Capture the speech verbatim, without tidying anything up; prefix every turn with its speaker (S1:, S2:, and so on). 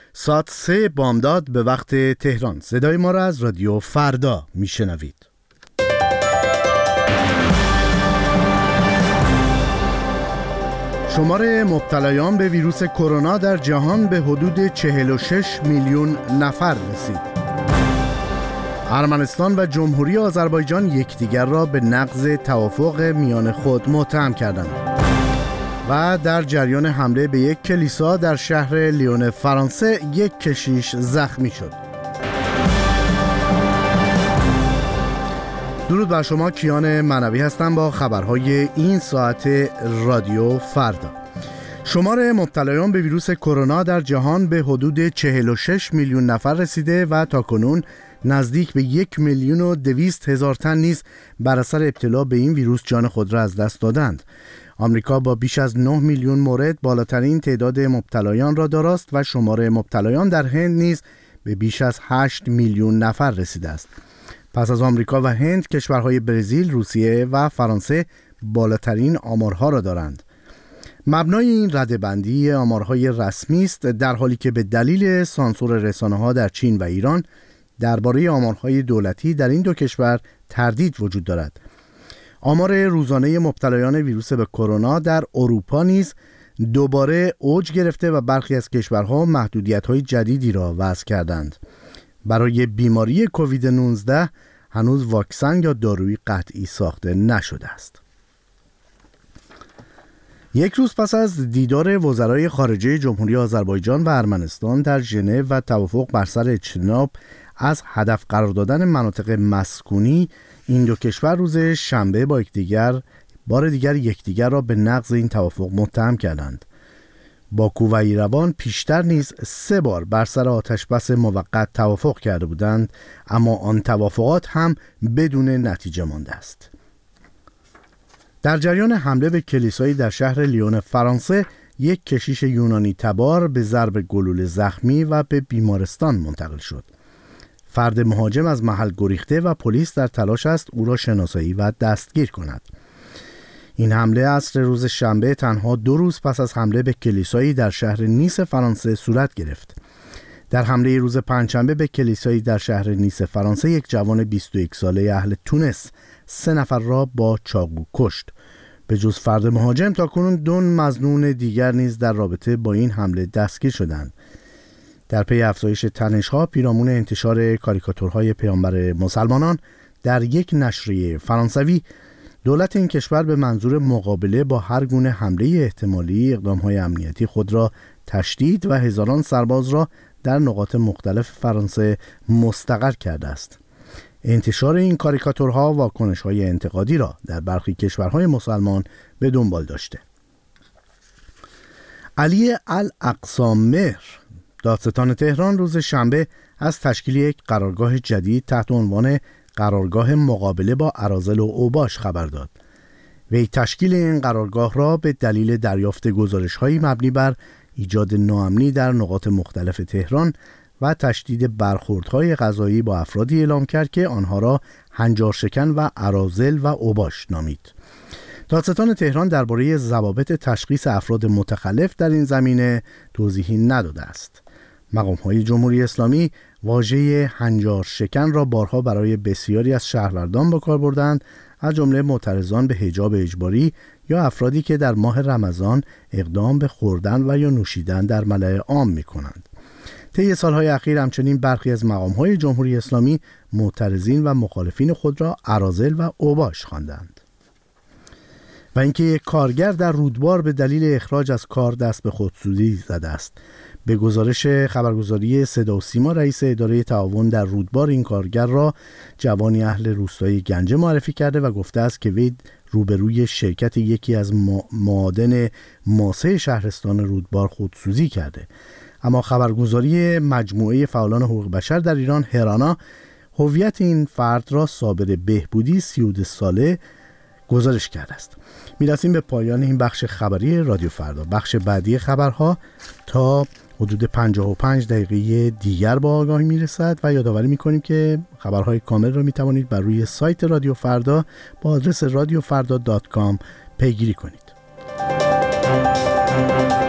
S1: ساعت سه بامداد به وقت تهران. صدای ما را از رادیو فردا میشنوید. شمار مبتلایان به ویروس کرونا در جهان به حدود چهل و شش میلیون نفر رسید. ارمنستان و جمهوری آذربایجان یکدیگر را به نقض توافق میان خود متهم کردند. و در جریان حمله به یک کلیسا در شهر لیون فرانسه یک کشیش زخمی شد. درود بر شما، کیان معنوی هستم با خبرهای این ساعت رادیو فردا. شمار مبتلایان به ویروس کرونا در جهان به حدود چهل و شش میلیون نفر رسیده و تاکنون نزدیک به یک میلیون و دویست هزار تن نیز بر اثر ابتلا به این ویروس جان خود را از دست دادند. آمریکا با بیش از نه میلیون مورد بالاترین تعداد مبتلایان را داراست و شمار مبتلایان در هند نیز به بیش از هشت میلیون نفر رسیده است. پس از آمریکا و هند، کشورهای برزیل، روسیه و فرانسه بالاترین آمارها را دارند. مبنای این رده‌بندی آمارهای رسمی است، در حالی که به دلیل سانسور رسانه‌ها در چین و ایران درباره آمارهای دولتی در این دو کشور تردید وجود دارد. آمار روزانه مبتلایان ویروس به کرونا در اروپا نیز دوباره اوج گرفته و برخی از کشورها محدودیت‌های جدیدی را وضع کردند. برای بیماری کووید نوزده هنوز واکسن یا دارویی قطعی ساخته نشده است. یک روز پس از دیدار وزرای خارجه جمهوری آذربایجان و ارمنستان در ژنو و توافق بر سر اجتناب از هدف قرار دادن مناطق مسکونی، این دو کشور روز شنبه با یکدیگر بار دیگر یکدیگر را به نقض این توافق متهم کردند. باکو و ایروان پیشتر نیز سه بار بر سر آتشبس موقت توافق کرده بودند، اما آن توافقات هم بدون نتیجه مانده است. در جریان حمله به کلیسایی در شهر لیون فرانسه، یک کشیش یونانی تبار به ضرب گلوله زخمی و به بیمارستان منتقل شد. فرد مهاجم از محل گریخته و پلیس در تلاش است او را شناسایی و دستگیر کند. این حمله عصر روز شنبه تنها دو روز پس از حمله به کلیسایی در شهر نیس فرانسه صورت گرفت. در حمله روز پنجشنبه به کلیسایی در شهر نیس فرانسه، یک جوان بیست و یک ساله اهل تونس سه نفر را با چاقو کشت. به جز فرد مهاجم تاکنون دو مظنون دیگر نیز در رابطه با این حمله دستگیر شدند. در پی افزایش تنش‌ها پیرامون انتشار کاریکاتورهای پیامبر مسلمانان در یک نشریه فرانسوی، دولت این کشور به منظور مقابله با هر گونه حمله احتمالی اقدام‌های امنیتی خود را تشدید و هزاران سرباز را در نقاط مختلف فرانسه مستقر کرده است. انتشار این کاریکاتورها واکنش‌های انتقادی را در برخی کشورهای مسلمان به دنبال داشته. علی الاقصی مهر، دادستان تهران، روز شنبه از تشکیل یک قرارگاه جدید تحت عنوان قرارگاه مقابله با اراذل و اوباش خبر داد. وی تشکیل این قرارگاه را به دلیل دریافت گزارش‌هایی مبنی بر ایجاد ناامنی در نقاط مختلف تهران و تشدید برخوردهای قضایی با افرادی اعلام کرد که آنها را هنجارشکن و اراذل و اوباش نامید. دادستان تهران درباره ضوابط تشخیص افراد متخلف در این زمینه توضیحی نداده است. مقام‌های جمهوری اسلامی واژه هنجارشکن را بارها برای بسیاری از شهروندان به کار بردند، از جمله معترضان به حجاب اجباری یا افرادی که در ماه رمضان اقدام به خوردن و یا نوشیدن در ملأ عام می‌کنند. طی سالهای اخیر همچنین برخی از مقام‌های جمهوری اسلامی معترضین و مخالفین خود را اراذل و اوباش خواندند. و اینکه یک کارگر در رودبار به دلیل اخراج از کار دست به خودسوزی زده است. به گزارش خبرگزاری صدا و سیما، رئیس اداره تعاون در رودبار این کارگر را جوانی اهل روستای گنجه معرفی کرده و گفته است که وی روبروی شرکت یکی از معادن ماسه شهرستان رودبار خودسوزی کرده. اما خبرگزاری مجموعه فعالان حقوق بشر در ایران، هرانا، هویت این فرد را صابر بهبودی سی و دو ساله گزارش کرده است. میرسیم به پایان این بخش خبری رادیو فردا. بخش بعدی خبرها تا حدود پنجاه و پنج دقیقه دیگر با آگاهی میرسد و یادآوری میکنیم که خبرهای کامل را میتوانید بر روی سایت رادیو فردا با آدرس رادیو فردا دات کام پیگیری کنید.